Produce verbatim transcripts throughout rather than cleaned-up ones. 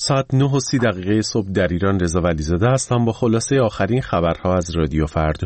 ساعت نه و سی دقیقه صبح در ایران. رضا ولیزاده هستم با خلاصه آخرین خبرها از رادیو فردا.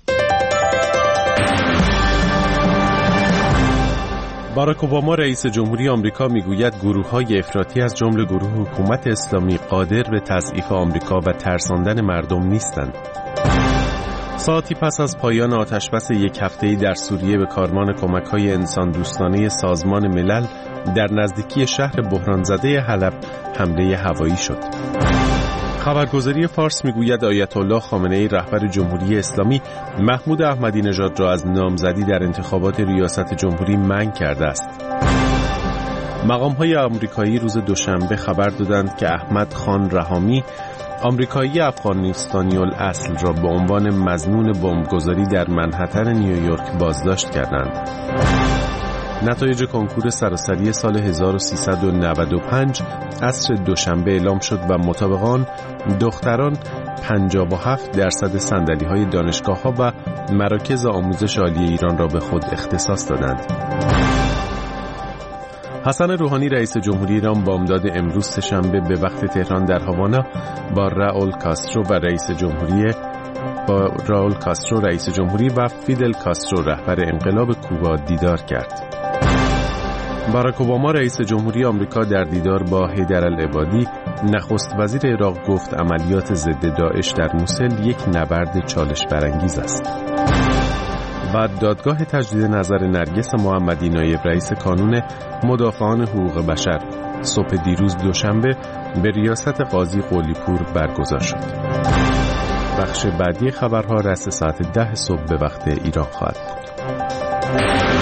باراک اوباما رئیس جمهوری آمریکا میگوید گروه‌های افراطی از جمله گروه حکومت اسلامی قادر به تضعیف آمریکا و ترساندن مردم نیستند. ساعتی پس از پایان آتشبس یک هفته‌ای در سوریه به کاروان کمک‌های انسان دوستانه سازمان ملل در نزدیکی شهر بحران زده حلب حمله هوایی شد. خبرگزاری فارس میگوید آیت الله خامنه‌ای رهبر جمهوری اسلامی محمود احمدی نژاد را از نامزدی در انتخابات ریاست جمهوری منع کرده است. مقام‌های آمریکایی روز دوشنبه خبر دادند که احمد خان رحامی آمریکایی افغانستانی الاصل را به عنوان مظنون بمبگذاری در منهتن نیویورک بازداشت کردند. نتایج کنکور سراسری سال هزار و سیصد و نود و پنج عصر دوشنبه اعلام شد و مطابق آن دختران پنجاه و هفت درصد صندلی‌های دانشگاه‌ها و مراکز آموزش عالی ایران را به خود اختصاص دادند. حسن روحانی رئیس جمهوری ایران بامداد امروز سه‌شنبه به وقت تهران در هاوانا با راول کاسترو و رئیس جمهوری با راول کاسترو رئیس جمهوری و فیدل کاسترو رهبر انقلاب کوبا دیدار کرد. باراک اوباما رئیس جمهوری آمریکا در دیدار با حیدرالعبادی نخست وزیر عراق گفت عملیات ضد داعش در موسل یک نبرد چالش برانگیز است. و دادگاه تجدید نظر نرگس محمدی نایب رئیس کانون مدافعان حقوق بشر صبح دیروز دوشنبه به ریاست قاضی قلی‌پور برگزار شد. بخش بعدی خبرها رأس ساعت ده صبح به وقت ایران خواهد بود.